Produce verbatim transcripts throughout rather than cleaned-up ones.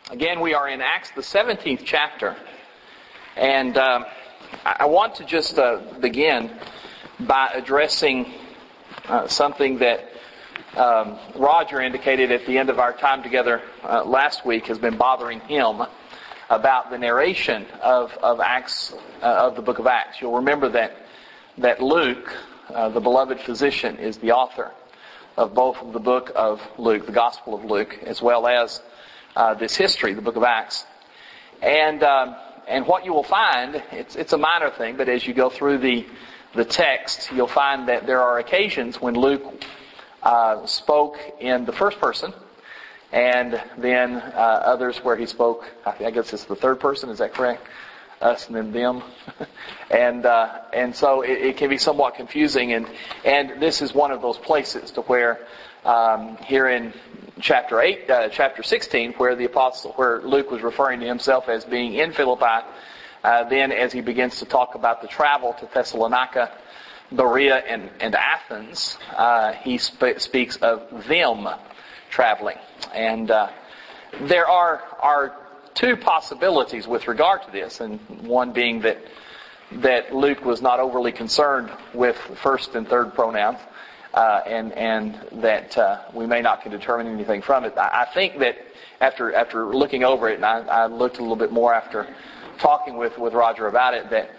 Again, we are in Acts, the seventeenth chapter. And uh, I want to just uh, begin by addressing uh, something that um, Roger indicated at the end of our time together uh, last week has been bothering him about the narration of, of Acts, uh, of the book of Acts. You'll remember that, that Luke, uh, the beloved physician, is the author of both the book of Luke, the Gospel of Luke, as well as Uh, this history, the book of Acts. And um, and what you will find, it's it's a minor thing, but as you go through the the text, you'll find that there are occasions when Luke uh, spoke in the first person, and then uh, others where he spoke, I, think, I guess it's the third person, is that correct? Us and then them. and uh, and so it, it can be somewhat confusing, and, and this is one of those places to where um, here in chapter eight, uh, chapter sixteen, where the apostle, where Luke was referring to himself as being in Philippi, uh, then as he begins to talk about the travel to Thessalonica, Berea, and, and Athens, uh, he sp- speaks of them traveling. And uh, there are are two possibilities with regard to this, and one being that that Luke was not overly concerned with first and third pronouns. Uh, and and that uh, we may not can determine anything from it. I, I think that after after looking over it, and I, I looked a little bit more after talking with, with Roger about it, that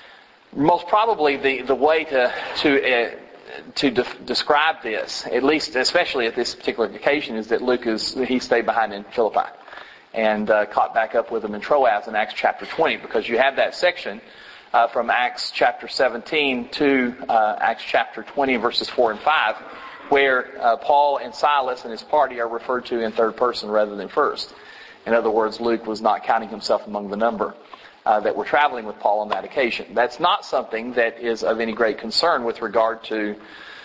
most probably the, the way to to uh, to de- describe this, at least especially at this particular occasion, is that Luke is he stayed behind in Philippi and uh, caught back up with them in Troas in Acts chapter twenty, because you have that section Uh, from Acts chapter seventeen to uh, Acts chapter twenty, verses four and five, where uh, Paul and Silas and his party are referred to in third person rather than first. In other words, Luke was not counting himself among the number uh, that were traveling with Paul on that occasion. That's not something that is of any great concern with regard to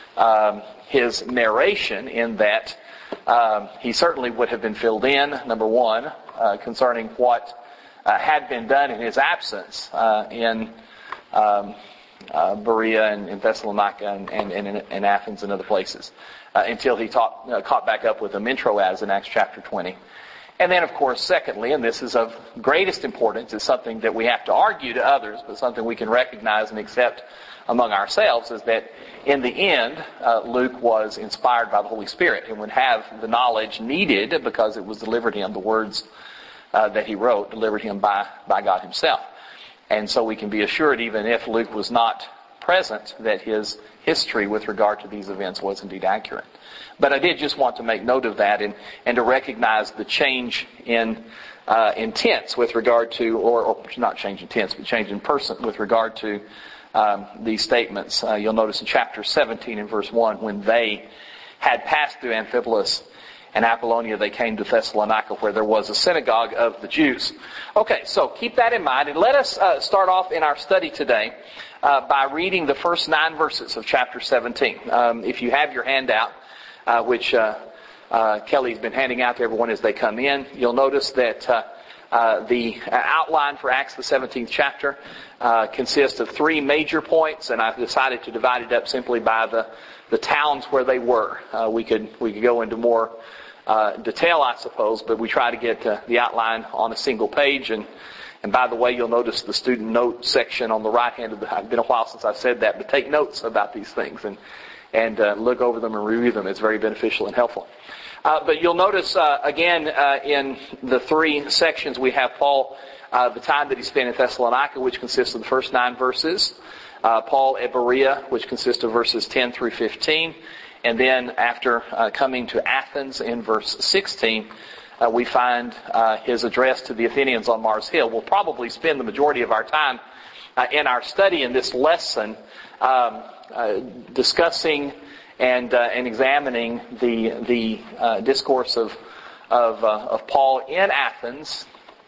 um, his narration, in that um, he certainly would have been filled in, number one, uh, concerning what Uh, had been done in his absence uh, in um, uh, Berea and in Thessalonica and, and, and in, in Athens and other places, uh, until he taught, uh, caught back up with them in Troas in Acts chapter twenty. And then, of course, secondly, and this is of greatest importance, is something that we have to argue to others, but something we can recognize and accept among ourselves, is that in the end, uh, Luke was inspired by the Holy Spirit and would have the knowledge needed, because it was delivered him, the words Uh, that he wrote, delivered him by, by God himself. And so we can be assured, even if Luke was not present, that his history with regard to these events was indeed accurate. But I did just want to make note of that, and, and to recognize the change in uh, in tense with regard to, or, or not change in tense, but change in person with regard to um, these statements. Uh, you'll notice in chapter seventeen in verse one, when they had passed through Amphipolis and Apollonia, they came to Thessalonica, where there was a synagogue of the Jews. Okay, so keep that in mind, and let us uh, start off in our study today uh, by reading the first nine verses of chapter seventeen. Um, if you have your handout, uh, which uh, uh, Kelly's been handing out to everyone as they come in, you'll notice that uh, uh, the outline for Acts, the seventeenth chapter, uh, consists of three major points, and I've decided to divide it up simply by the the towns where they were. Uh, we could we could go into more Uh, detail, I suppose, but we try to get uh, the outline on a single page. And, and by the way, you'll notice the student note section on the right hand of the, it's been a while since I've said that, but take notes about these things and, and uh, look over them and review them. It's very beneficial and helpful. Uh, but you'll notice, uh, again, uh, in the three sections we have Paul, uh, the time that he spent in Thessalonica, which consists of the first nine verses. Uh, Paul at Berea, which consists of verses ten through fifteen. And then after uh, coming to Athens in verse sixteen, uh, we find uh, his address to the Athenians on Mars Hill. We'll probably spend the majority of our time uh, in our study in this lesson um, uh, discussing and uh, and examining the the uh, discourse of of, uh, of Paul in Athens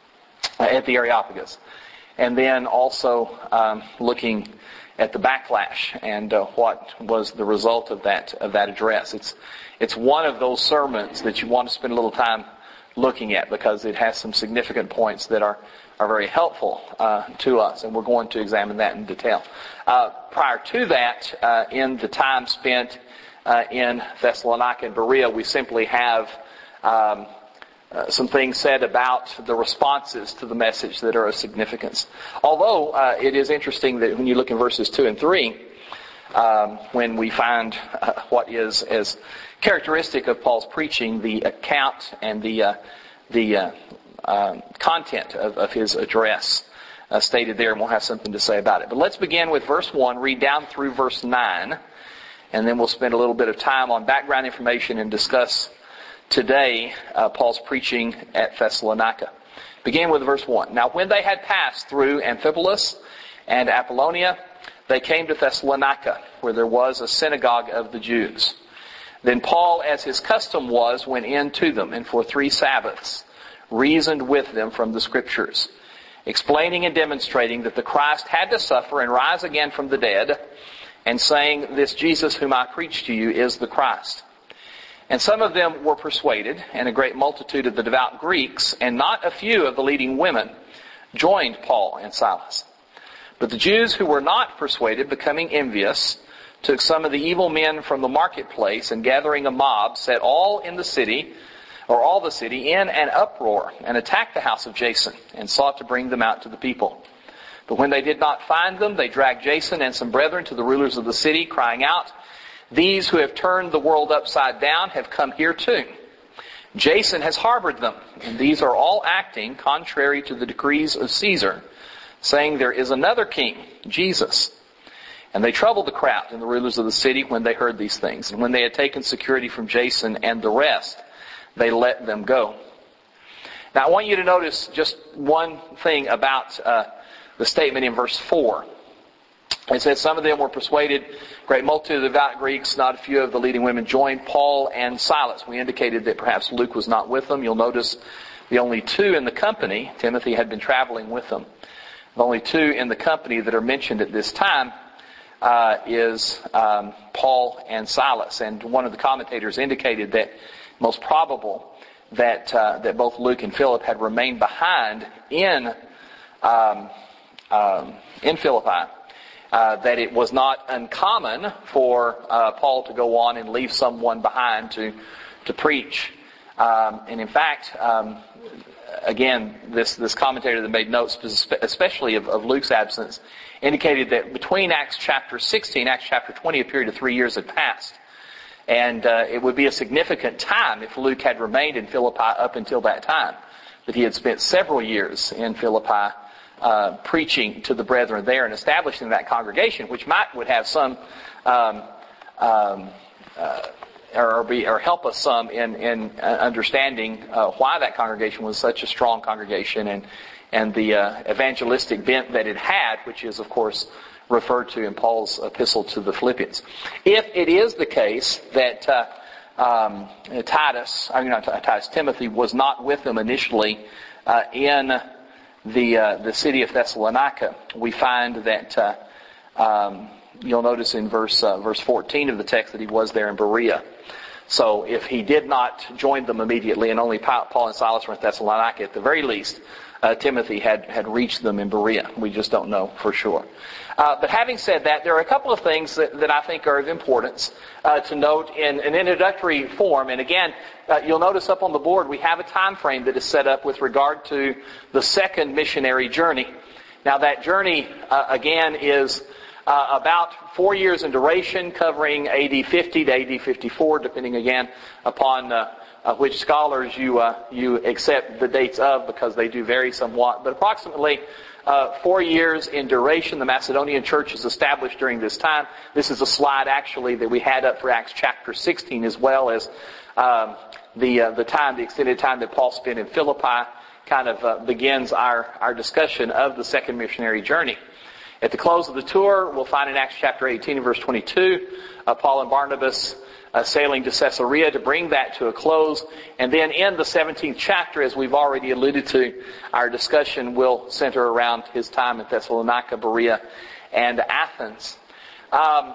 uh, at the Areopagus, and then also um, looking at the backlash and uh, what was the result of that of that address. It's it's one of those sermons that you want to spend a little time looking at, because it has some significant points that are are very helpful uh, to us, and we're going to examine that in detail. Uh, prior to that, uh, in the time spent uh, in Thessalonica and Berea, we simply have um, uh, some things said about the responses to the message that are of significance. Although uh, it is interesting that when you look in verses two and three, um, when we find uh, what is as characteristic of Paul's preaching, the account and the uh, the uh, uh, content of, of his address uh, stated there, and we'll have something to say about it. But let's begin with verse one, read down through verse nine, and then we'll spend a little bit of time on background information and discuss today uh, Paul's preaching at Thessalonica. Begin with verse one. Now when they had passed through Amphipolis and Apollonia, they came to Thessalonica, where there was a synagogue of the Jews. Then Paul, as his custom was, went in to them, and for three Sabbaths reasoned with them from the Scriptures, explaining and demonstrating that the Christ had to suffer and rise again from the dead, and saying, "This Jesus whom I preach to you is the Christ." And some of them were persuaded, and a great multitude of the devout Greeks, and not a few of the leading women, joined Paul and Silas. But the Jews who were not persuaded, becoming envious, took some of the evil men from the marketplace, and gathering a mob, set all in the city, or all the city, in an uproar, and attacked the house of Jason, and sought to bring them out to the people. But when they did not find them, they dragged Jason and some brethren to the rulers of the city, crying out, "These who have turned the world upside down have come here too. Jason has harbored them, and these are all acting contrary to the decrees of Caesar, saying there is another king, Jesus." And they troubled the crowd and the rulers of the city when they heard these things. And when they had taken security from Jason and the rest, they let them go. Now I want you to notice just one thing about uh, the statement in verse four. It says, some of them were persuaded, great multitude of the devout Greeks, not a few of the leading women joined Paul and Silas. We indicated that perhaps Luke was not with them. You'll notice the only two in the company, Timothy had been traveling with them. The only two in the company that are mentioned at this time uh, is um, Paul and Silas. And one of the commentators indicated that most probable that uh, that both Luke and Philip had remained behind in um, um, in Philippi. Uh, that it was not uncommon for uh, Paul to go on and leave someone behind to to preach. Um, and in fact, um, again, this this commentator that made notes, especially of, of Luke's absence, indicated that between Acts chapter sixteen, Acts chapter twenty, a period of three years had passed. And uh, it would be a significant time if Luke had remained in Philippi up until that time. That he had spent several years in Philippi uh, preaching to the brethren there and establishing that congregation, which might would have some um, um, uh, or be or help us some in in understanding uh, why that congregation was such a strong congregation and and the uh, evangelistic bent that it had, which is of course referred to in Paul's epistle to the Philippians. If it is the case that uh, um, Titus, I mean not Titus, Timothy was not with them initially uh, in the uh, the city of Thessalonica, we find that uh, um, you'll notice in verse uh, verse fourteen of the text that he was there in Berea. So if he did not join them immediately, and only Paul and Silas were in Thessalonica, at the very least, uh, Timothy had had reached them in Berea. We just don't know for sure. Uh, but having said that, there are a couple of things that, that I think are of importance uh, to note in an introductory form. And again, uh, you'll notice up on the board we have a time frame that is set up with regard to the second missionary journey. Now that journey, uh, again, is uh, about four years in duration, covering A D fifty to A D fifty-four, depending again upon uh, uh, which scholars you uh, you accept the dates of, because they do vary somewhat. But approximately Uh, four years in duration. The Macedonian church is established during this time. This is a slide actually that we had up for Acts chapter sixteen, as well as um, the uh, the time, the extended time that Paul spent in Philippi, kind of uh, begins our our discussion of the second missionary journey. At the close of the tour, we'll find in Acts chapter eighteen and verse twenty-two, uh, Paul and Barnabas Uh, sailing to Caesarea to bring that to a close. And then in the seventeenth chapter, as we've already alluded to, our discussion will center around his time in Thessalonica, Berea, and Athens. Um,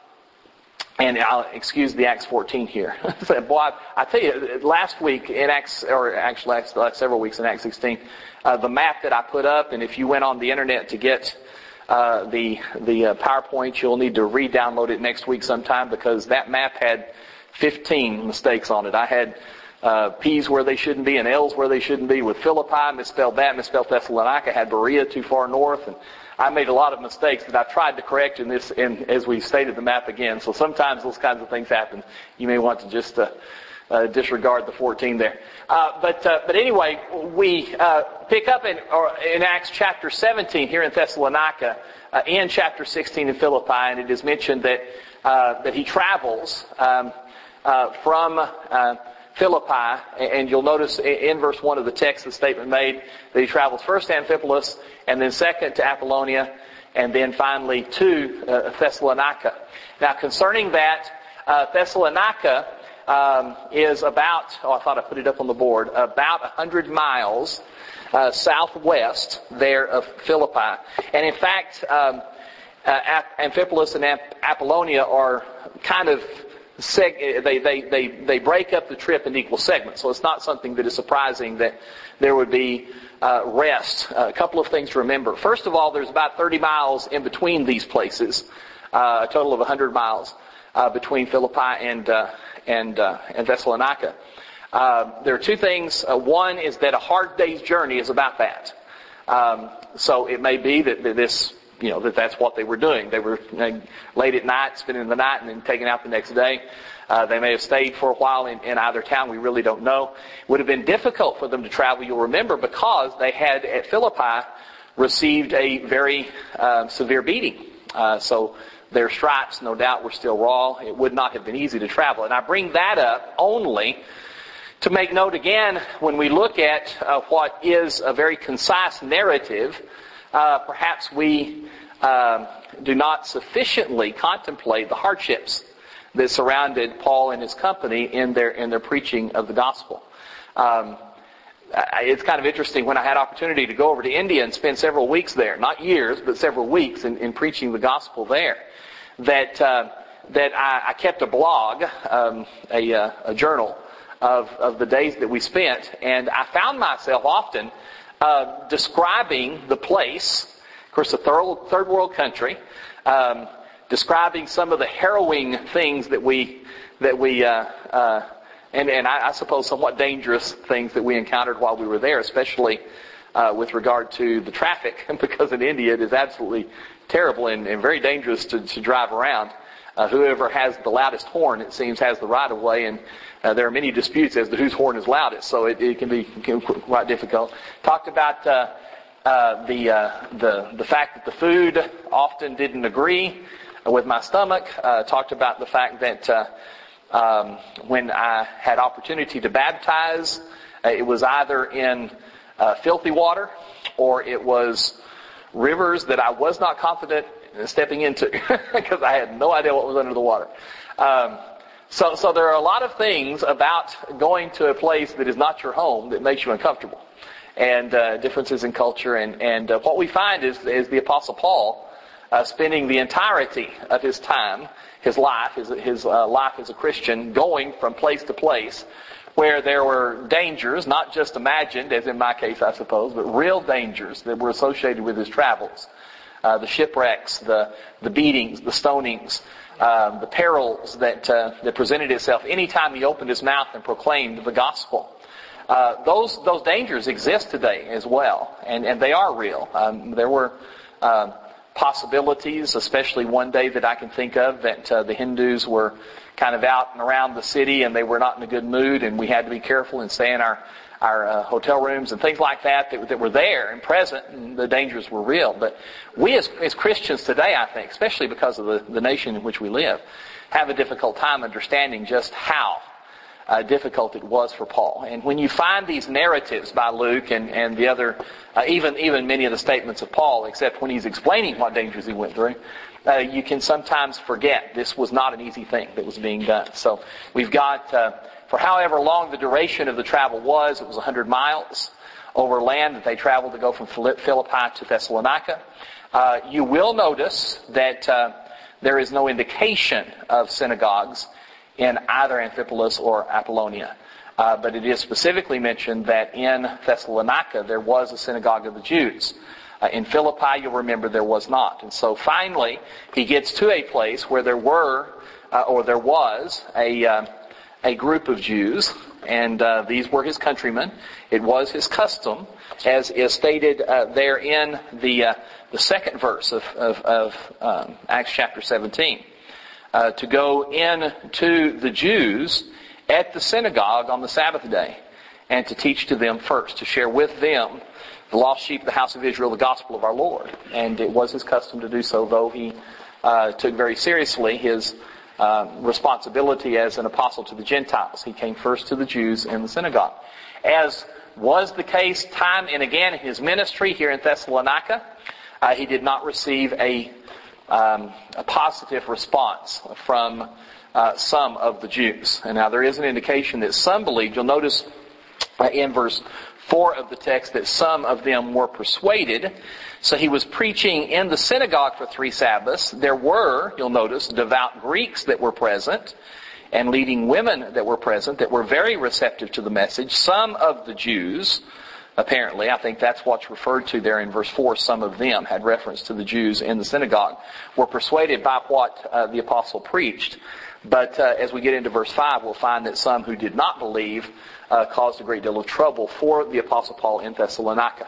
and I'll excuse the Acts fourteen here. Boy, I, I tell you, last week in Acts, or actually last, last several weeks in Acts sixteen, uh, the map that I put up, and if you went on the internet to get Uh, the the uh, PowerPoint, you'll need to re-download it next week sometime, because that map had fifteen mistakes on it. I had uh, P's where they shouldn't be and L's where they shouldn't be. With Philippi, misspelled that, misspelled Thessalonica, had Berea too far north, and I made a lot of mistakes that I've tried to correct in this, in, as we stated the map again. So sometimes those kinds of things happen. You may want to just uh, uh, disregard the fourteen there. Uh, but uh, but anyway, we uh, pick up in, or in Acts chapter seventeen here in Thessalonica, uh, in chapter sixteen in Philippi, and it is mentioned that uh, that he travels um, uh, from uh, Philippi, and you'll notice in verse one of the text the statement made that he travels first to Amphipolis, and then second to Apollonia, and then finally to uh, Thessalonica. Now concerning that, uh, Thessalonica um, is about, oh I thought I put it up on the board, about one hundred miles uh, southwest there of Philippi. And in fact, um, uh, Amphipolis and Ap- Apollonia are kind of Seg- they, they, they, they break up the trip into equal segments. So it's not something that is surprising that there would be uh, rest. Uh, a couple of things to remember. First of all, there's about thirty miles in between these places, uh, a total of one hundred miles uh, between Philippi and uh, and, uh, and Thessalonica. Uh, there are two things. Uh, one is that a hard day's journey is about that. Um, so it may be that, that this You know, that that's what they were doing. They were you know, late at night, spending the night, and then taking out the next day. Uh, they may have stayed for a while in, in either town. We really don't know. It would have been difficult for them to travel, you'll remember, because they had, at Philippi, received a very uh, severe beating. Uh, so their stripes, no doubt, were still raw. It would not have been easy to travel. And I bring that up only to make note again, when we look at uh, what is a very concise narrative, Uh, perhaps we uh, do not sufficiently contemplate the hardships that surrounded Paul and his company in their in their preaching of the gospel. Um, it's kind of interesting when I had opportunity to go over to India and spend several weeks there, not years, but several weeks in, in preaching the gospel there, that uh, that I, I kept a blog, um, a, uh, a journal of of the days that we spent, and I found myself often Uh, describing the place, of course, a third, third world country, um, describing some of the harrowing things that we, that we, uh, uh, and, and I, I suppose somewhat dangerous things that we encountered while we were there, especially uh, with regard to the traffic, because in India it is absolutely terrible and, and very dangerous to, to drive around. Uh, whoever has the loudest horn, it seems, has the right of way, and uh, there are many disputes as to whose horn is loudest, so it, it can be can be quite difficult. Talked about uh, uh, the uh, the the fact that the food often didn't agree with my stomach. Uh, talked about the fact that uh, um, when I had opportunity to baptize, uh, it was either in uh, filthy water or it was rivers that I was not confident stepping into because I had no idea what was under the water. Um, so, so there are a lot of things about going to a place that is not your home that makes you uncomfortable, and uh, differences in culture. And and uh, what we find is is the Apostle Paul uh, spending the entirety of his time, his life, his his uh, life as a Christian, going from place to place where there were dangers, not just imagined, as in my case, I suppose, but real dangers that were associated with his travels. Uh, the shipwrecks, the, the beatings, the stonings, um, the perils that, uh, that presented itself anytime he opened his mouth and proclaimed the gospel. Uh, those, those dangers exist today as well, and, and they are real. Um, there were, uh, possibilities, especially one day that I can think of, that, uh, the Hindus were kind of out and around the city and they were not in a good mood, and we had to be careful and stay in our our uh, hotel rooms and things like that, that that were there and present, and the dangers were real. But we as, as Christians today, I think, especially because of the, the nation in which we live, have a difficult time understanding just how uh, difficult it was for Paul. And when you find these narratives by Luke and, and the other, uh, even, even many of the statements of Paul, except when he's explaining what dangers he went through, uh, you can sometimes forget this was not an easy thing that was being done. So we've got... Uh, For however long the duration of the travel was, it was one hundred miles over land that they traveled to go from Philippi to Thessalonica. Uh, you will notice that uh, there is no indication of synagogues in either Amphipolis or Apollonia. Uh, but it is specifically mentioned that in Thessalonica there was a synagogue of the Jews. Uh, in Philippi, you'll remember, there was not. And so finally, he gets to a place where there were, uh, or there was, a... Uh, a group of Jews, and uh, these were his countrymen. It was his custom, as is stated uh, there in the uh, the second verse of, of, of um, Acts chapter seventeen, uh, to go in to the Jews at the synagogue on the Sabbath day and to teach to them first, to share with them, the lost sheep of the house of Israel, the gospel of our Lord. And it was his custom to do so, though he uh, took very seriously his uh, responsibility as an apostle to the Gentiles. He came first to the Jews in the synagogue. As was the case time and again in his ministry here in Thessalonica, uh, he did not receive a, um, a positive response from uh, some of the Jews. And now there is an indication that some believed. You'll notice uh, in verse four of the text that some of them were persuaded. So he was preaching in the synagogue for three Sabbaths. There were, you'll notice, devout Greeks that were present and leading women that were present that were very receptive to the message. Some of the Jews, apparently, I think that's what's referred to there in verse four, some of them had reference to the Jews in the synagogue, were persuaded by what uh, the apostle preached. But uh, as we get into verse five, we'll find that some who did not believe uh, caused a great deal of trouble for the apostle Paul in Thessalonica.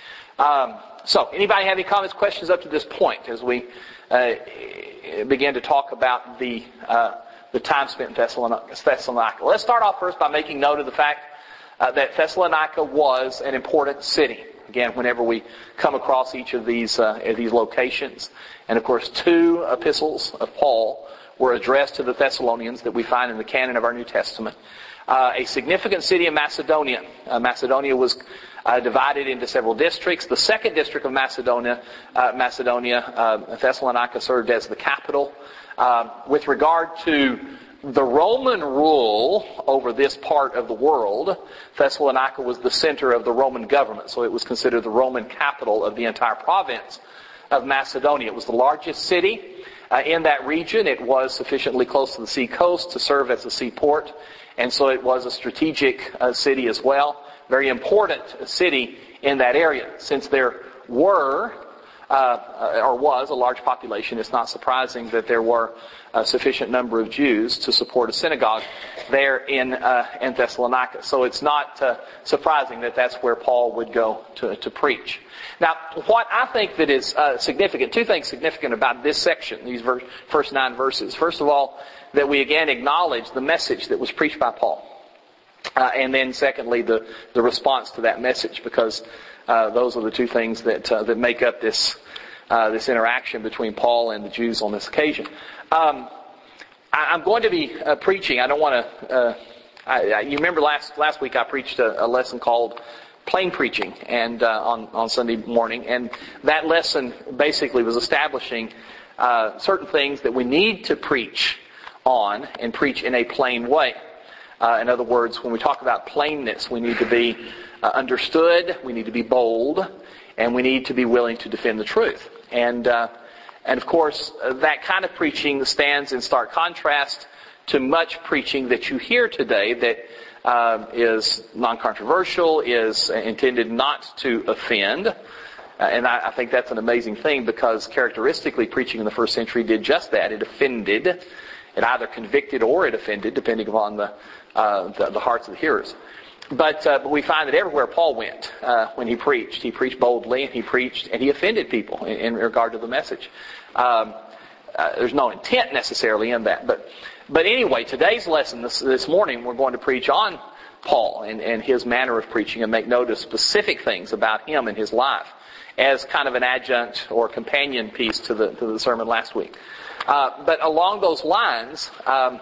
Um, so, anybody have any comments, questions up to this point as we uh, begin to talk about the uh, the time spent in Thessalonica? Let's start off first by making note of the fact uh, that Thessalonica was an important city. Again, whenever we come across each of these uh, these locations, and of course, two epistles of Paul were addressed to the Thessalonians that we find in the canon of our New Testament. Uh, a significant city of Macedonia. Uh, Macedonia was uh, divided into several districts. The second district of Macedonia, uh, Macedonia, uh, Thessalonica served as the capital. Uh, with regard to the Roman rule over this part of the world, Thessalonica was the center of the Roman government, so it was considered the Roman capital of the entire province of Macedonia. It was the largest city uh, in that region. It was sufficiently close to the sea coast to serve as a seaport, and so it was a strategic uh, city as well. Very important city in that area. Since there were, uh, or was, a large population, it's not surprising that there were a sufficient number of Jews to support a synagogue there in uh, in Thessalonica. So it's not uh, surprising that that's where Paul would go to, to preach. Now, what I think that is uh, significant, two things significant about this section, these ver- first nine verses. First of all, that we again acknowledge the message that was preached by Paul. Uh, and then secondly, the, the response to that message, because uh, those are the two things that uh, that make up this uh, this interaction between Paul and the Jews on this occasion. Um, I, I'm going to be uh, preaching. I don't want to. Uh, I, I, you remember last last week I preached a, a lesson called plain preaching, and uh, on on Sunday morning, and that lesson basically was establishing uh, certain things that we need to preach on and preach in a plain way. Uh, in other words, when we talk about plainness, we need to be uh, understood, we need to be bold, and we need to be willing to defend the truth. And uh, and of course, uh, that kind of preaching stands in stark contrast to much preaching that you hear today that uh, is non-controversial, is intended not to offend. Uh, and I, I think that's an amazing thing, because characteristically, preaching in the first century did just that. It offended. It either convicted or it offended, depending upon the uh, the, the hearts of the hearers. But, uh, but we find that everywhere Paul went, uh, when he preached, he preached boldly, and he preached, and he offended people in, in regard to the message. Um, uh, there's no intent necessarily in that. But but anyway, today's lesson this, this morning, we're going to preach on Paul and, and his manner of preaching, and make note of specific things about him and his life as kind of an adjunct or companion piece to the to the sermon last week. Uh, but along those lines, um,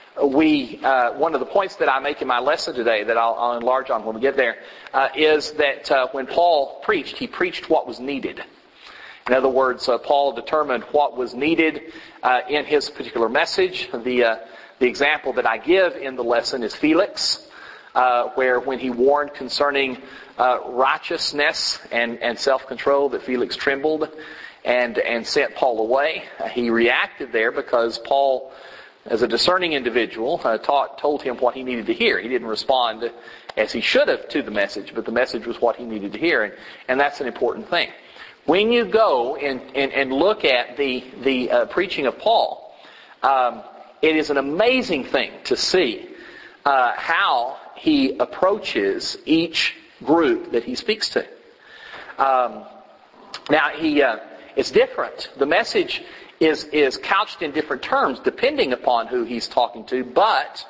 we uh, one of the points that I make in my lesson today that I'll, I'll enlarge on when we get there uh, is that uh, when Paul preached, he preached what was needed. In other words, uh, Paul determined what was needed uh, in his particular message. The uh, the example that I give in the lesson is Felix, uh, where when he warned concerning uh, righteousness and, and self-control, that Felix trembled and and sent Paul away. Uh, he reacted there because Paul, as a discerning individual, uh, taught, told him what he needed to hear. He didn't respond as he should have to the message, but the message was what he needed to hear, and, and that's an important thing. When you go and, and, and look at the, the uh, preaching of Paul, um, it is an amazing thing to see uh, how he approaches each group that he speaks to. Um, now, he uh, it's different. The message is, is couched in different terms depending upon who he's talking to, but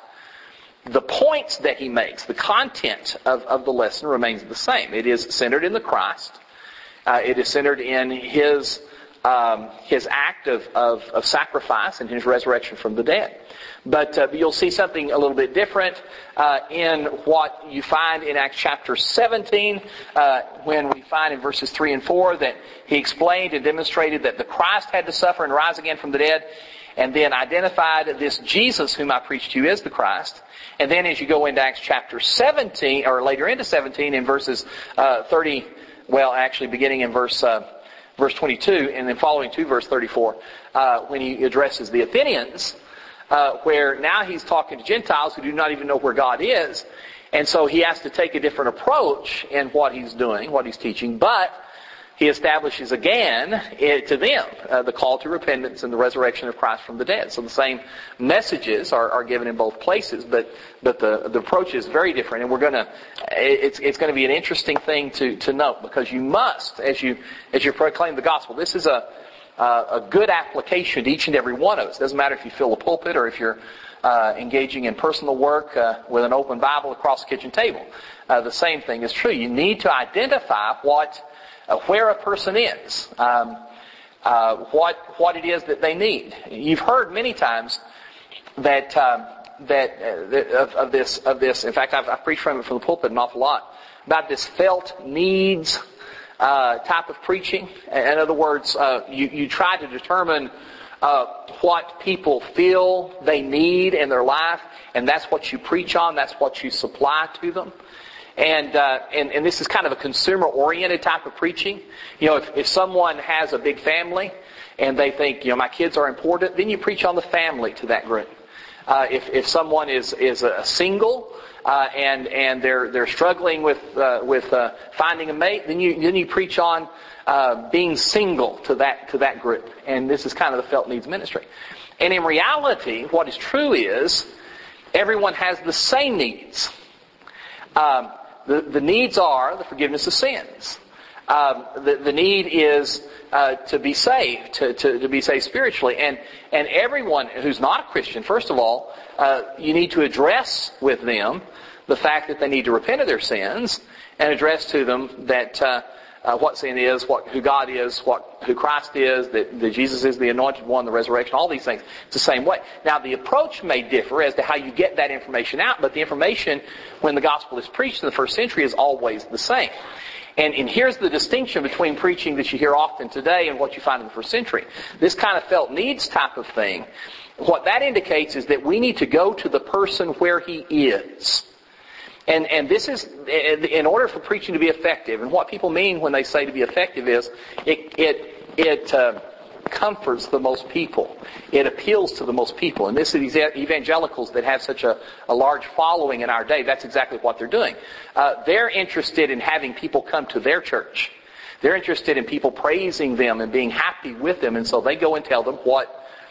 the points that he makes, the content of, of the lesson remains the same. It is centered in the Christ. Uh, it is centered in his um, his act of, of, of sacrifice and his resurrection from the dead. But uh, you'll see something a little bit different uh, in what you find in Acts chapter seventeen, uh, when we find in verses three and four that he explained and demonstrated that the Christ had to suffer and rise again from the dead, and then identified this Jesus whom I preach to you as the Christ. And then as you go into Acts chapter seventeen, or later into seventeen, in verses uh, thirty, well, actually beginning in verse uh, verse twenty-two, and then following to verse thirty-four, uh, when he addresses the Athenians, uh, where now he's talking to Gentiles who do not even know where God is. And so he has to take a different approach in what he's doing, what he's teaching, but he establishes again it, to them uh, the call to repentance and the resurrection of Christ from the dead. So the same messages are, are given in both places, but but the the approach is very different. And we're going to it's it's going to be an interesting thing to to note, because you must, as you as you proclaim the gospel, this is a uh, a good application to each and every one of us. It doesn't matter if you fill a pulpit or if you're uh, engaging in personal work uh, with an open Bible across the kitchen table. Uh, the same thing is true. You need to identify what. Uh, where a person is, um, uh, what what it is that they need. You've heard many times that um, that uh, of, of this of this. In fact, I've, I've preached from it from the pulpit an awful lot about this felt needs uh, type of preaching. In other words, uh, you you try to determine uh, what people feel they need in their life, and that's what you preach on. That's what you supply to them. And, uh, and and this is kind of a consumer-oriented type of preaching. You know, if, if someone has a big family and they think, you know, my kids are important, then you preach on the family to that group. Uh, if if someone is is a single uh, and and they're they're struggling with uh, with uh, finding a mate, then you then you preach on uh, being single to that to that group. And this is kind of the felt needs ministry. And in reality, what is true is everyone has the same needs. Um, The, the needs are the forgiveness of sins. Um, the, the need is uh, to be saved, to, to, to be saved spiritually. And, and everyone who's not a Christian, first of all, uh, you need to address with them the fact that they need to repent of their sins, and address to them that uh, uh, what sin is, what who God is, what who Christ is, that, that Jesus is the anointed one, the resurrection, all these things. It's the same way. Now, the approach may differ as to how you get that information out, but the information, when the gospel is preached in the first century, is always the same. And, and here's the distinction between preaching that you hear often today and what you find in the first century. This kind of felt needs type of thing, what that indicates is that we need to go to the person where he is. And and this is, in order for preaching to be effective, and what people mean when they say to be effective is, it it it uh, comforts the most people. It appeals to the most people. And this is these evangelicals that have such a, a large following in our day. That's exactly what they're doing. Uh, they're interested in having people come to their church. They're interested in people praising them and being happy with them. And so they go and tell them what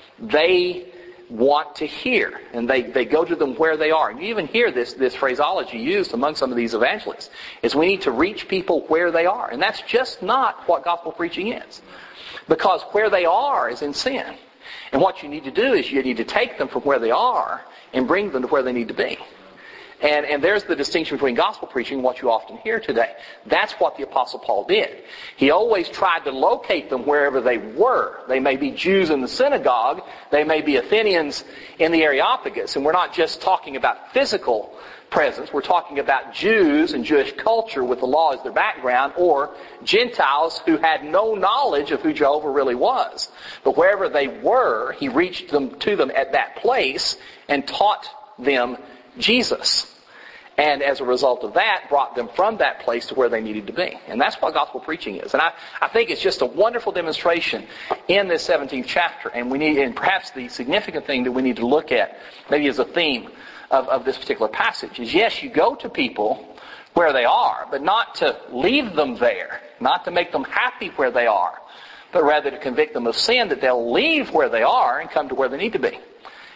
they want to hear, and they, they go to them where they are. And you even hear this this phraseology used among some of these evangelists, is we need to reach people where they are. And that's just not what gospel preaching is. Because where they are is in sin. And what you need to do is you need to take them from where they are and bring them to where they need to be. And, and there's the distinction between gospel preaching and what you often hear today. That's what the Apostle Paul did. He always tried to locate them wherever they were. They may be Jews in the synagogue. They may be Athenians in the Areopagus. And we're not just talking about physical presence. We're talking about Jews and Jewish culture with the law as their background, or Gentiles who had no knowledge of who Jehovah really was. But wherever they were, he reached them to them at that place and taught them Jesus. And as a result of that, brought them from that place to where they needed to be. And that's what gospel preaching is. And I, I think it's just a wonderful demonstration in this seventeenth chapter. And we need, and perhaps the significant thing that we need to look at, maybe as a theme of, of this particular passage, is yes, you go to people where they are, but not to leave them there, not to make them happy where they are, but rather to convict them of sin, that they'll leave where they are and come to where they need to be.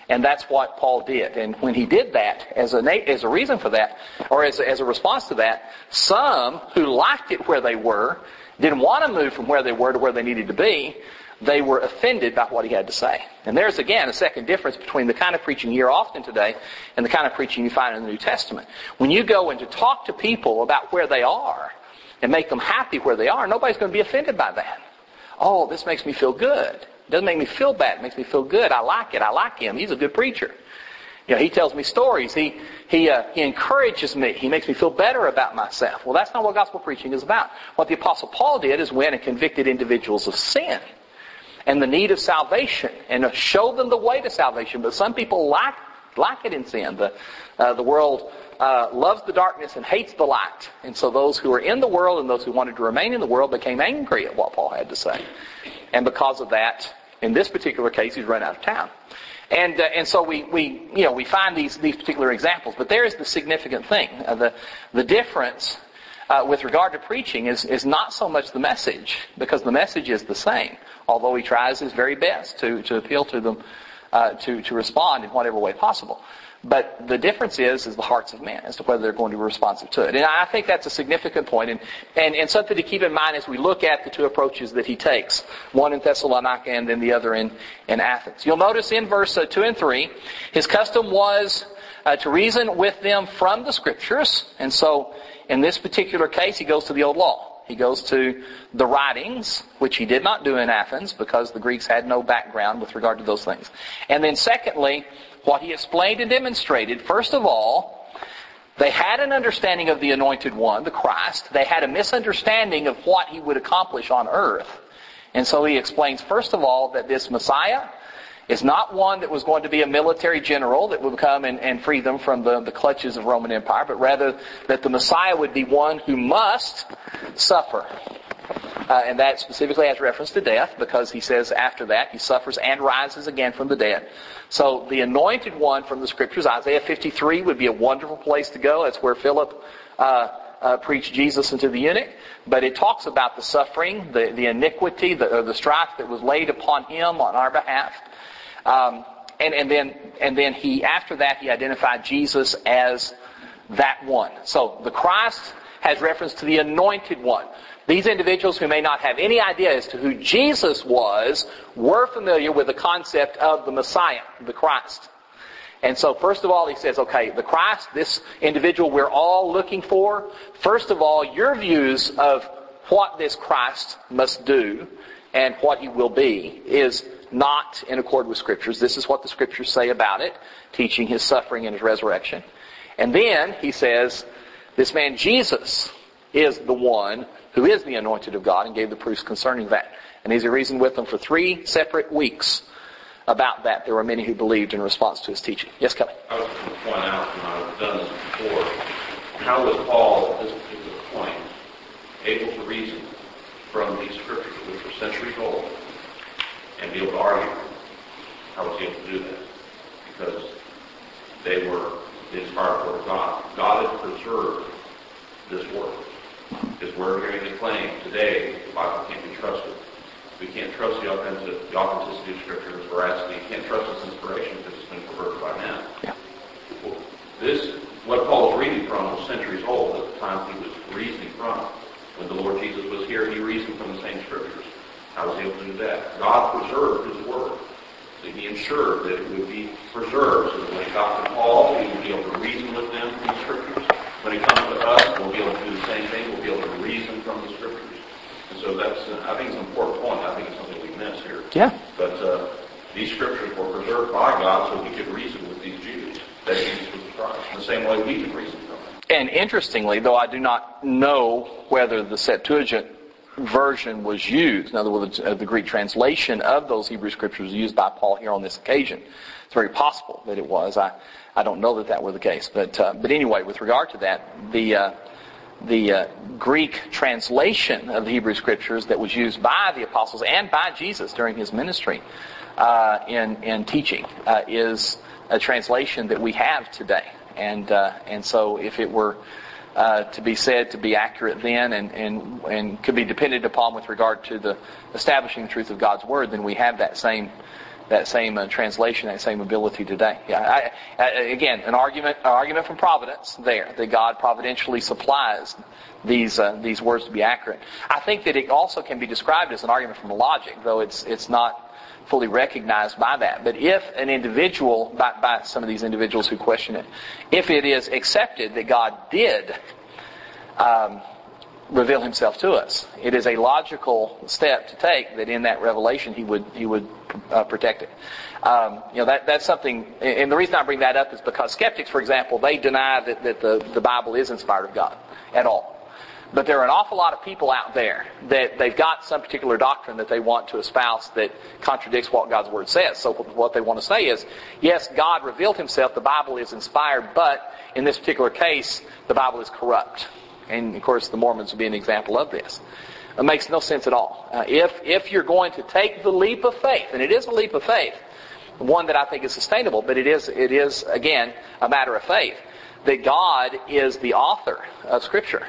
And that's what Paul did. And when he did that, as a as a reason for that, or as a, as a response to that, some who liked it where they were, didn't want to move from where they were to where they needed to be, they were offended by what he had to say. And there's, again, a second difference between the kind of preaching you hear often today and the kind of preaching you find in the New Testament. When you go in to talk to people about where they are and make them happy where they are, nobody's going to be offended by that. Oh, this makes me feel good. It doesn't make me feel bad. It makes me feel good. I like it. I like him. He's a good preacher. You know, he tells me stories. He he uh, he encourages me. He makes me feel better about myself. Well, that's not what gospel preaching is about. What the Apostle Paul did is went and convicted individuals of sin and the need of salvation and show them the way to salvation. But some people like like it in sin. The uh, the world uh, loves the darkness and hates the light. And so those who are in the world and those who wanted to remain in the world became angry at what Paul had to say. And because of that, in this particular case, he's run out of town. And uh, and so we, we you know we find these these particular examples. But there is the significant thing. Uh, the the difference uh, with regard to preaching is is not so much the message, because the message is the same. Although he tries his very best to to appeal to them, uh, to to respond in whatever way possible. But the difference is, is the hearts of men as to whether they're going to be responsive to it. And I think that's a significant point, and, and, and something to keep in mind as we look at the two approaches that he takes, one in Thessalonica and then the other in, in Athens. You'll notice in verse uh, two and three, his custom was uh, to reason with them from the Scriptures. And so in this particular case, he goes to the Old Law. He goes to the writings, which he did not do in Athens because the Greeks had no background with regard to those things. And then secondly, what he explained and demonstrated, first of all, they had an understanding of the Anointed One, the Christ. They had a misunderstanding of what he would accomplish on earth. And so he explains, first of all, that this Messiah is not one that was going to be a military general that would come and, and free them from the, the clutches of Roman Empire, but rather that the Messiah would be one who must suffer. Uh, and that specifically has reference to death, because he says after that he suffers and rises again from the dead. So the Anointed One from the Scriptures, Isaiah fifty-three would be a wonderful place to go. That's where Philip uh, uh, preached Jesus unto the eunuch. But it talks about the suffering, the, the iniquity, the, or the strife that was laid upon him on our behalf. Um, and, and then and then he after that he identified Jesus as that one. So the Christ has reference to the Anointed One. These individuals who may not have any idea as to who Jesus was were familiar with the concept of the Messiah, the Christ. And so first of all he says, okay, the Christ, this individual we're all looking for, first of all, your views of what this Christ must do and what he will be is not in accord with Scriptures. This is what the Scriptures say about it, teaching his suffering and his resurrection. And then he says, this man Jesus is the one who is the anointed of God, and gave the proofs concerning that. And as he reasoned with them for three separate weeks about that, there were many who believed in response to his teaching. Yes, Kelly? I was going to point out, and I've done this before, how was Paul, at this particular point, able to reason from these Scriptures, which were centuries old, and be able to argue? How was he able to do that? Because they were the inspired Word of God. God has preserved this Word. His Word hearing the claim today, the Bible can't be trusted. We can't trust the authenticity, the authenticity of Scripture, its veracity. You can't trust its inspiration because it's been perverted by man. Yeah. Well, this, what Paul was reading from, was centuries old at the time he was reasoning from. When the Lord Jesus was here, he reasoned from the same Scriptures. How was he able to do that? God preserved His Word. So he ensured that it would be preserved so that when it got to Paul, he would be able to reason with them from the Scriptures. When it comes to us, we'll be able to do the same thing. We'll be able to reason from the Scriptures. And so that's, uh, I think it's an important point. I think it's something we miss here. Yeah. But uh, these Scriptures were preserved by God so we could reason with these Jews. That Jesus was the Christ. In the same way we can reason from them. And interestingly, though I do not know whether the Septuagint version was used, in other words, uh, the Greek translation of those Hebrew Scriptures was used by Paul here on this occasion. It's very possible that it was. I, I don't know that that were the case. But uh, but anyway, with regard to that, the uh, the uh, Greek translation of the Hebrew Scriptures that was used by the apostles and by Jesus during his ministry uh, in, in teaching uh, is a translation that we have today. And uh, and so if it were Uh, to be said to be accurate then and, and and could be depended upon with regard to the establishing the truth of God's Word, then we have that same that same uh, translation, that same ability today. Yeah, I, I, again, an argument, an argument from providence there, that God providentially supplies these uh, these words to be accurate. I think that it also can be described as an argument from logic, though it's it's not fully recognized by that. But if an individual, by, by some of these individuals who question it, if it is accepted that God did um, reveal Himself to us, it is a logical step to take that in that revelation He would He would uh, protect it. Um, you know that that's something, and the reason I bring that up is because skeptics, for example, they deny that, that the the Bible is inspired of God at all. But there are an awful lot of people out there that they've got some particular doctrine that they want to espouse that contradicts what God's Word says. So what they want to say is, yes, God revealed Himself, the Bible is inspired, but in this particular case, the Bible is corrupt. And, of course, the Mormons would be an example of this. It makes no sense at all. Uh, if if you're going to take the leap of faith, and it is a leap of faith, one that I think is sustainable, but it is, it is again, a matter of faith, that God is the author of Scripture.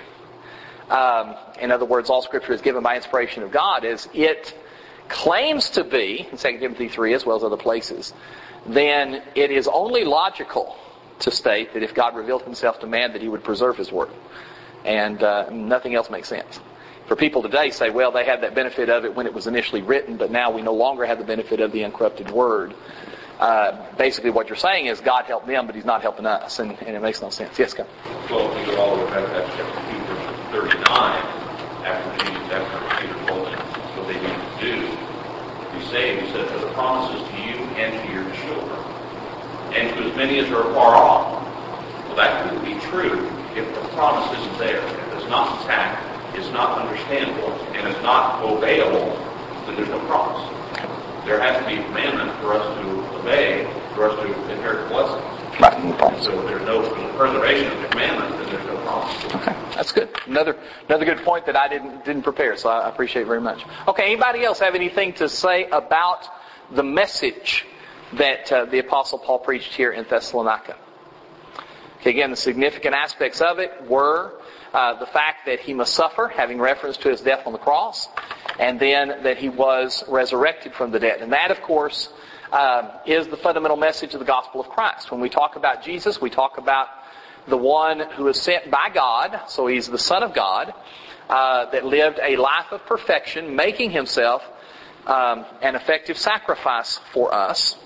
Um, in other words, all Scripture is given by inspiration of God, as it claims to be, in Second Timothy three as well as other places, then it is only logical to state that if God revealed Himself to man, that He would preserve His Word. And uh, nothing else makes sense. For people today say, well, they had that benefit of it when it was initially written, but now we no longer have the benefit of the uncorrupted Word. Uh, basically what you're saying is God helped them, but He's not helping us, and, and it makes no sense. Yes, go. Well, if we go all the way back to chapter two, verse thirty-nine, after Jesus, after Peter told them what they need to do, He said, He said, for the promises to you and to your children, and to as many as are far off. Well, that couldn't be true if the promise isn't there. If it's not intact, it's not understandable, and it's not obeyable, then there's no promise. There has to be a commandment for us to obey, for us to inherit blessings. Right. So if there's no preservation of the commandment, then there's no promise. Okay, that's good. Another another good point that I didn't didn't prepare, so I appreciate it very much. Okay, anybody else have anything to say about the message that uh, the Apostle Paul preached here in Thessalonica? Okay, again, the significant aspects of it were uh, the fact that He must suffer, having reference to His death on the cross, and then that He was resurrected from the dead. And that, of course, um, is the fundamental message of the gospel of Christ. When we talk about Jesus, we talk about the one who is sent by God, so He's the Son of God, uh, that lived a life of perfection, making Himself um, an effective sacrifice for us.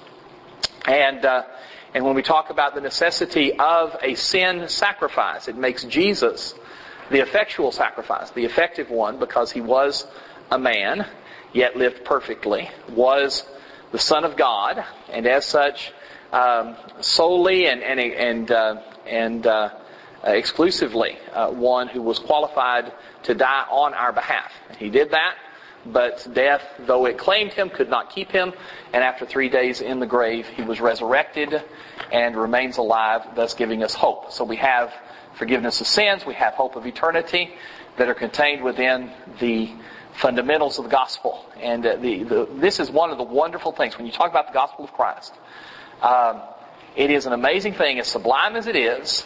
And uh, and when we talk about the necessity of a sin sacrifice, it makes Jesus the effectual sacrifice, the effective one, because He was a man, yet lived perfectly, was the Son of God, and as such, um, solely and and and uh, and uh, exclusively uh, one who was qualified to die on our behalf. He did that, but death, though it claimed Him, could not keep Him, and after three days in the grave, He was resurrected and remains alive, thus giving us hope. So we have forgiveness of sins, we have hope of eternity that are contained within the fundamentals of the gospel. And uh, the, the, this is one of the wonderful things. When you talk about the gospel of Christ, um, it is an amazing thing, as sublime as it is,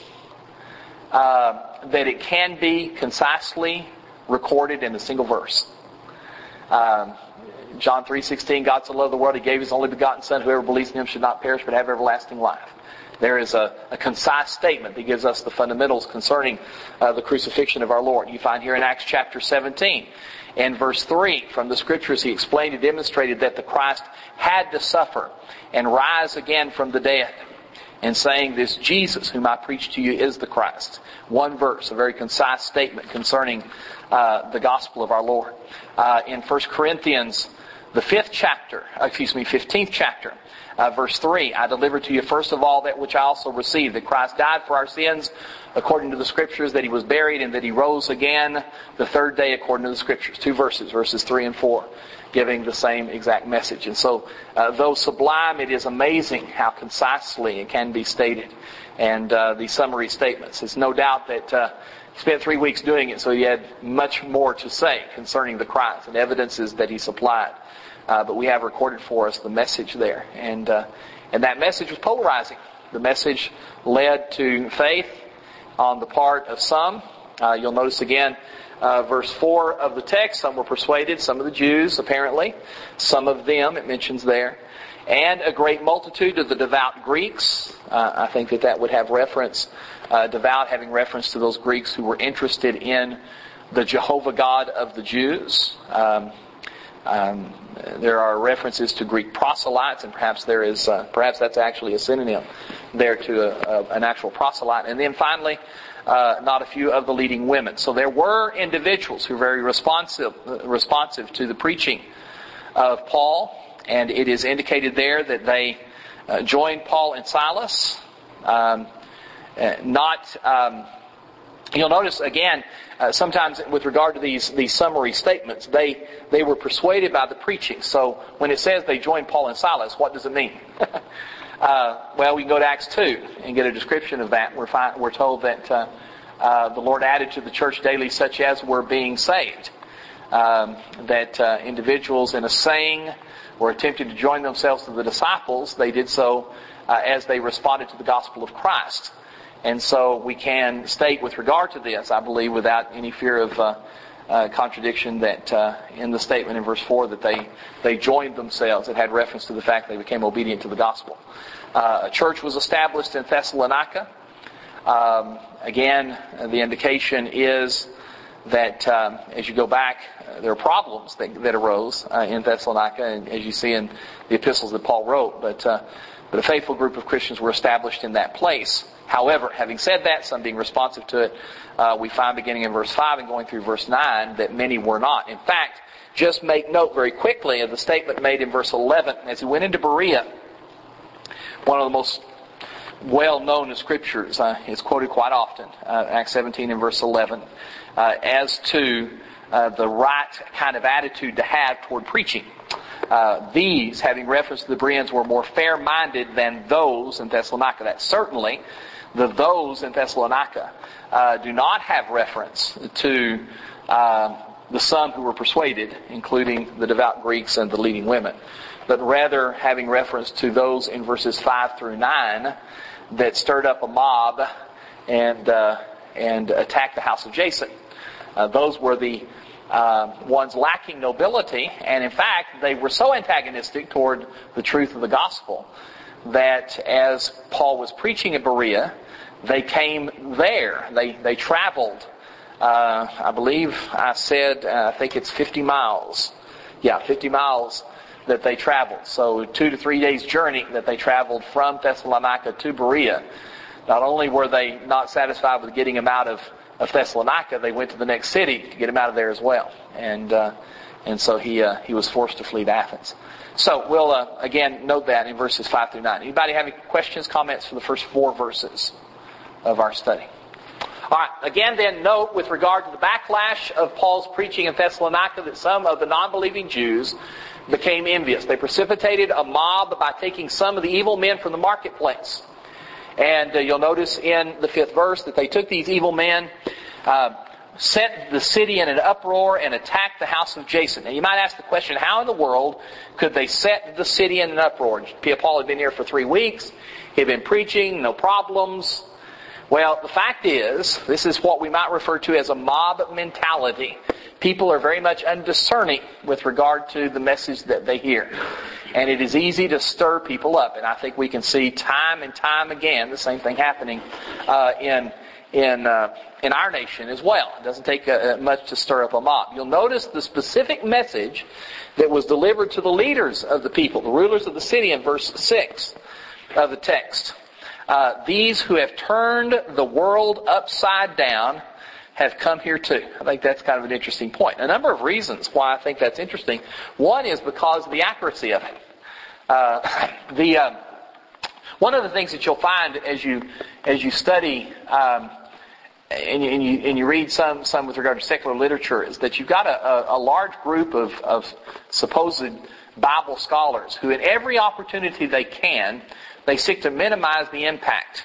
uh, that it can be concisely recorded in a single verse. Um, John three sixteen, God so loved the world, He gave His only begotten Son, whoever believes in Him should not perish but have everlasting life. There is a, a concise statement that gives us the fundamentals concerning uh, the crucifixion of our Lord. You find here in Acts chapter seventeen, in verse three, from the Scriptures, He explained and demonstrated that the Christ had to suffer and rise again from the dead. And saying, this Jesus whom I preach to you is the Christ. One verse, a very concise statement concerning uh, the gospel of our Lord. Uh, in First Corinthians, the fifth chapter, excuse me, fifteenth chapter, uh, verse three, I delivered to you first of all that which I also received, that Christ died for our sins according to the Scriptures, that He was buried, and that He rose again the third day according to the Scriptures. Two verses, verses three and four, giving the same exact message. And so, uh, though sublime, it is amazing how concisely it can be stated. And uh, the summary statements. It's no doubt that uh, He spent three weeks doing it, so He had much more to say concerning the Christ and evidences that He supplied. Uh, but we have recorded for us the message there. And uh, and that message was polarizing. The message led to faith on the part of some. Uh, you'll notice again, uh, verse four of the text, some were persuaded, some of the Jews apparently, some of them, it mentions there. and a great multitude of the devout Greeks. Uh, I think that that would have reference, uh, devout having reference to those Greeks who were interested in the Jehovah God of the Jews. Um, um, there are references to Greek proselytes, and perhaps there is, uh, perhaps that's actually a synonym there to a, a, an actual proselyte. And then finally, uh, not a few of the leading women. So there were individuals who were very responsive, responsive to the preaching of Paul. And it is indicated there that they uh, joined Paul and Silas. Um, uh, not, um, you'll notice again, uh, sometimes with regard to these these summary statements, they they were persuaded by the preaching. So when it says they joined Paul and Silas, what does it mean? uh, well, we can go to Acts two and get a description of that. We're fi- we're told that uh, uh, the Lord added to the church daily such as were being saved. Um, that uh, individuals in a saying were attempting to join themselves to the disciples. They did so uh, as they responded to the gospel of Christ. And so we can state with regard to this, I believe, without any fear of uh, uh, contradiction, that uh, in the statement in verse four that they, they joined themselves. It had reference to the fact they became obedient to the gospel. Uh, a church was established in Thessalonica. Um, again, the indication is that um, as you go back, uh, there are problems that, that arose uh, in Thessalonica, and as you see in the epistles that Paul wrote. But, uh, but a faithful group of Christians were established in that place. However, having said that, some being responsive to it, uh, we find beginning in verse five and going through verse nine that many were not. In fact, just make note very quickly of the statement made in verse eleven. As he went into Berea, one of the most well-known in Scriptures, uh, is quoted quite often, uh, Acts seventeen and verse eleven, uh, as to uh, the right kind of attitude to have toward preaching. Uh, these, having reference to the Bereans, were more fair-minded than those in Thessalonica. That certainly, the those in Thessalonica uh, do not have reference to uh, the some who were persuaded, including the devout Greeks and the leading women, but rather having reference to those in verses five through nine that stirred up a mob and uh, and attacked the house of Jason. Uh, those were the uh, ones lacking nobility, and in fact, they were so antagonistic toward the truth of the gospel that as Paul was preaching in Berea, they came there. They they traveled. Uh, I believe I said uh, I think it's fifty miles. Yeah, fifty miles that they traveled. So two to three days journey that they traveled from Thessalonica to Berea. Not only were they not satisfied with getting him out of, of Thessalonica, they went to the next city to get him out of there as well. And uh, and so he uh, he was forced to flee to Athens. So we'll uh, again note that in verses five through nine. Anybody have any questions, comments for the first four verses of our study? All right, again then note with regard to the backlash of Paul's preaching in Thessalonica that some of the non-believing Jews became envious. They precipitated a mob by taking some of the evil men from the marketplace. And uh, you'll notice in the fifth verse that they took these evil men, uh, set the city in an uproar, and attacked the house of Jason. Now you might ask the question, how in the world could they set the city in an uproar? Paul had been here for three weeks. He had been preaching, no problems. Well, the fact is, this is what we might refer to as a mob mentality. People are very much undiscerning with regard to the message that they hear. And it is easy to stir people up. And I think we can see time and time again the same thing happening uh, in in uh, in our nation as well. It doesn't take uh, much to stir up a mob. You'll notice the specific message that was delivered to the leaders of the people, the rulers of the city, in verse six of the text. Uh, these who have turned the world upside down have come here too. I think that's kind of an interesting point. A number of reasons why I think that's interesting. One is because of the accuracy of it. Uh, the uh, one of the things that you'll find as you as you study um, and, you, and you and you read some some with regard to secular literature is that you've got a, a, a large group of, of supposed Bible scholars who, at every opportunity they can, they seek to minimize the impact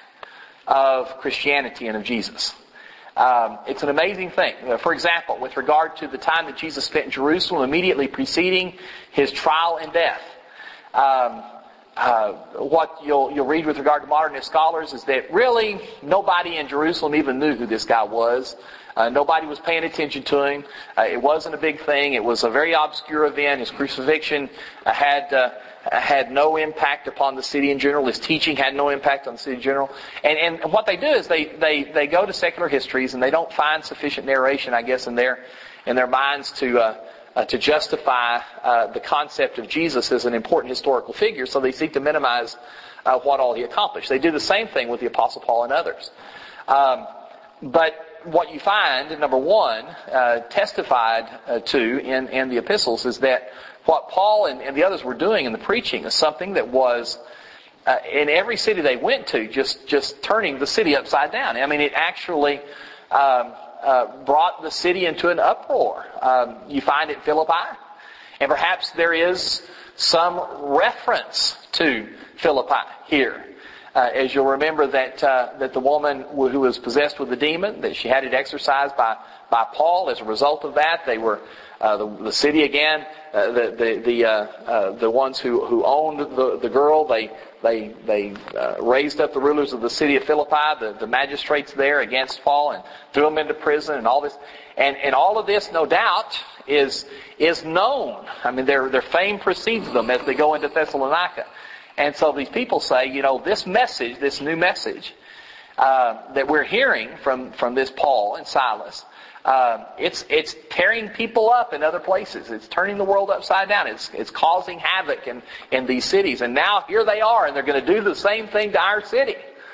of Christianity and of Jesus. Um, it's an amazing thing. For example, with regard to the time that Jesus spent in Jerusalem immediately preceding his trial and death, um, uh, what you'll, you'll read with regard to modernist scholars is that really nobody in Jerusalem even knew who this guy was. Uh, nobody was paying attention to him. Uh, it wasn't a big thing. It was a very obscure event. His crucifixion uh, had uh, had no impact upon the city in general. His teaching had no impact on the city in general. And, and what they do is they, they, they go to secular histories and they don't find sufficient narration, I guess, in their in their minds to uh, uh, to justify uh, the concept of Jesus as an important historical figure. So they seek to minimize uh, what all he accomplished. They do the same thing with the Apostle Paul and others. Um, but what you find, number one, uh, testified uh, to in, in the epistles is that what Paul and, and the others were doing in the preaching is something that was, uh, in every city they went to, just, just turning the city upside down. I mean, it actually um, uh, brought the city into an uproar. Um, you find it in Philippi, and perhaps there is some reference to Philippi here. Uh, as you'll remember that uh, that the woman who was possessed with a demon, that she had it exorcised by, by Paul. As a result of that, they were uh, the, the city again, uh, the the the, uh, uh, the ones who, who owned the, the girl. They they they uh, raised up the rulers of the city of Philippi, the, the magistrates there against Paul, and threw them into prison and all this. And and all of this, no doubt, is is known. I mean, their their fame precedes them as they go into Thessalonica. And so these people say, you know, this message, this new message uh, that we're hearing from, from this Paul and Silas, uh, it's it's tearing people up in other places. It's turning the world upside down. It's it's causing havoc in, in these cities. And now here they are, and they're going to do the same thing to our city.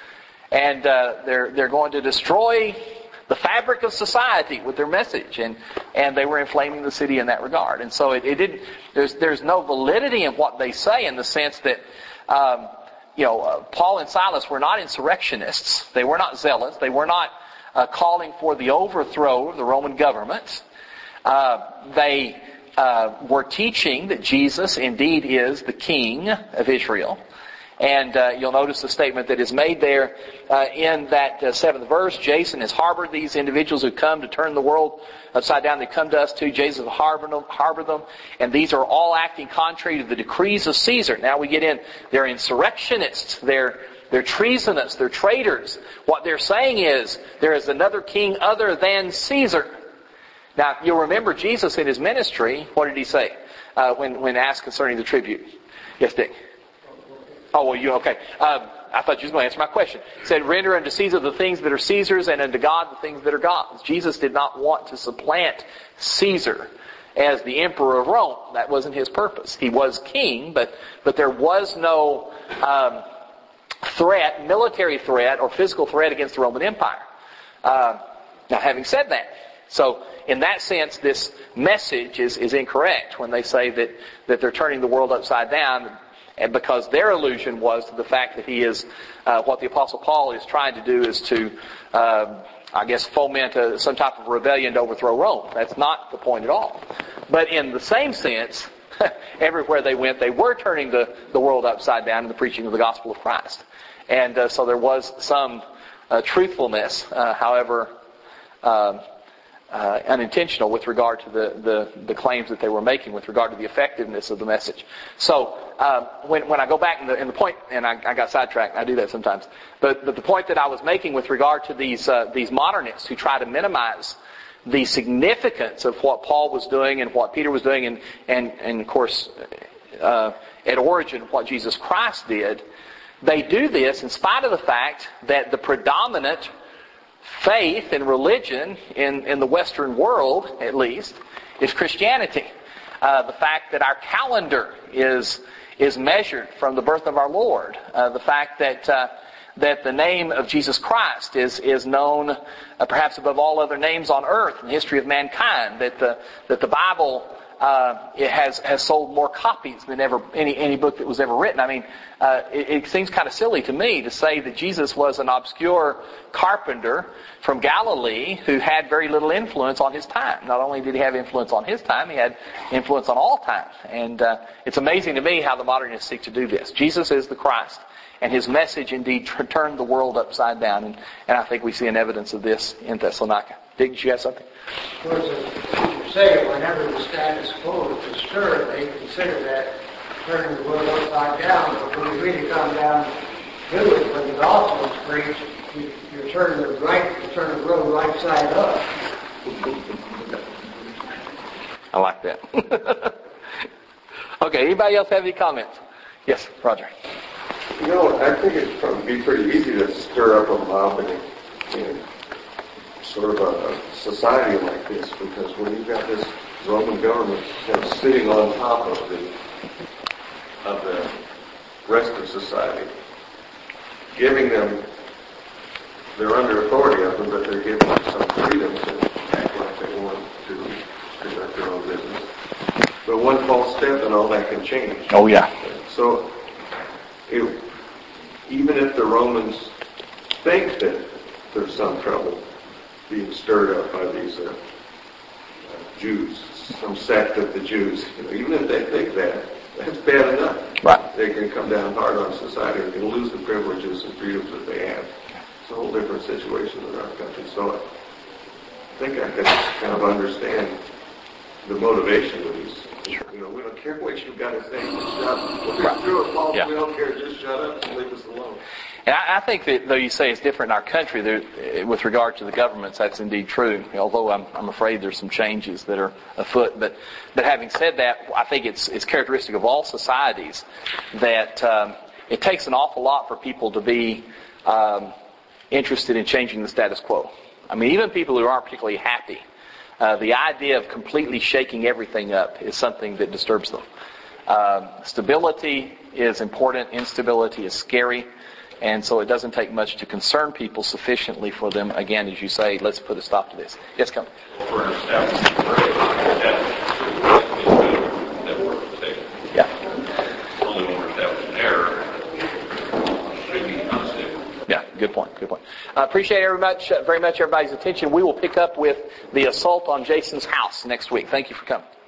And uh, they're they're going to destroy the fabric of society with their message, and and they were inflaming the city in that regard. And so it, it didn't. There's there's no validity in what they say in the sense that. Um, you know, uh, Paul and Silas were not insurrectionists. They were not zealots. They were not uh, calling for the overthrow of the Roman government. Uh, they uh, were teaching that Jesus indeed is the King of Israel. And uh, you'll notice the statement that is made there uh, in that uh, seventh verse. Jason has harbored these individuals who come to turn the world upside down. They come to us too. Jason has harbored them, harbored them. And these are all acting contrary to the decrees of Caesar. Now we get in. They're insurrectionists. They're, they're treasonous. They're traitors. What they're saying is there is another king other than Caesar. Now you'll remember Jesus in his ministry. What did he say uh, when, when asked concerning the tribute? Yes, Dick. Oh, well, you, okay. Um, I thought you were going to answer my question. He said, render unto Caesar the things that are Caesar's, and unto God the things that are God's. Jesus did not want to supplant Caesar as the emperor of Rome. That wasn't his purpose. He was king, but, but there was no um, threat, military threat, or physical threat against the Roman Empire. Uh, now, having said that, so in that sense, this message is, is incorrect when they say that, that they're turning the world upside down. And because their allusion was to the fact that he is, uh, what the Apostle Paul is trying to do is to, um, I guess, foment a, some type of rebellion to overthrow Rome. That's not the point at all. But in the same sense, everywhere they went, they were turning the, the world upside down in the preaching of the gospel of Christ. And uh, so there was some uh, truthfulness, uh, however, uh, Uh, unintentional with regard to the, the, the claims that they were making with regard to the effectiveness of the message. So um, when when I go back in the, in the point, and I, I got sidetracked, I do that sometimes. But, but the point that I was making with regard to these uh, these modernists who try to minimize the significance of what Paul was doing and what Peter was doing, and and, and of course uh, at origin what Jesus Christ did, they do this in spite of the fact that the predominant faith and religion in, in the Western world, at least, is Christianity. Uh, the fact that our calendar is is measured from the birth of our Lord. Uh, the fact that uh, that the name of Jesus Christ is is known uh, perhaps above all other names on earth in the history of mankind. That the that the Bible uh, it has has sold more copies than ever any any book that was ever written. I mean, uh, it, it seems kind of silly to me to say that Jesus was an obscure carpenter from Galilee who had very little influence on his time. Not only did he have influence on his time, he had influence on all time. And uh, it's amazing to me how the modernists seek to do this. Jesus is the Christ, and his message indeed t- turned the world upside down. And, and I think we see an evidence of this in Thessalonica. Did you have something? Of course, as you say, whenever the status quo is disturbed, they consider that turning the wood upside down, but when you really come down to it, when the gospel is preached, you, you're turning the right, you turn the road right side up. I like that. Okay, anybody else have any comments? Yes, Roger. You know, I think it'd probably be pretty easy to stir up a mob in, in sort of a, a society like this, because when you've got this Roman government that's sitting on top of the of the rest of society, giving them, they're under authority of them, but they're giving them some freedom to act like they want to conduct their own business. But one false step and all that can change. Oh, yeah. So, it, even if the Romans think that there's some trouble being stirred up by these uh, uh, Jews, some sect of the Jews, you know, even if they think that, that's bad enough. Right. They can come down hard on society. They can lose the privileges and freedoms that they have. It's a whole different situation in our country. So I think I can kind of understand the motivation of these. Sure. You know, we don't care what you've got to say. Just shut up. We'll get through it, Paul. Yeah. We don't care. Just shut up and leave us alone. And I, I think that though you say it's different in our country, there, with regard to the governments, that's indeed true. Although I'm, I'm afraid there's some changes that are afoot. But, but having said that, I think it's, it's characteristic of all societies that um, it takes an awful lot for people to be um, interested in changing the status quo. I mean, even people who aren't particularly happy, uh, the idea of completely shaking everything up is something that disturbs them. Um, stability is important. Instability is scary. And so it doesn't take much to concern people sufficiently for them, again, as you say, let's put a stop to this. Yes, come. For an establishment, that work for state. Yeah. Only when we're establishing error should be unstable. Yeah, good point, good point. I appreciate very much, uh, very much everybody's attention. We will pick up with the assault on Jason's house next week. Thank you for coming.